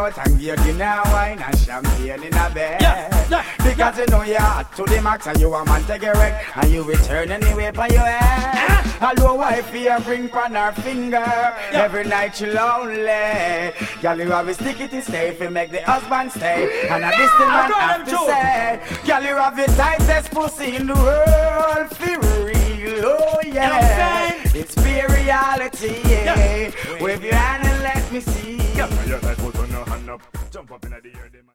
out and give you now wine and champagne in a bed. Because you know you're hot to the max and you a man take a wreck and you return anyway for your head. Hello wife, you bring pan her finger. Every night she lonely. Girl, you have a sticky to stay if you make the husband stay. And this thing man have to say. Girl, you have the tightest pussy in the world. For real, oh yeah. It's pure reality, yeah. Wave your hand and let me see. Yeah, your tight foot on your hand up. Jump up in the air.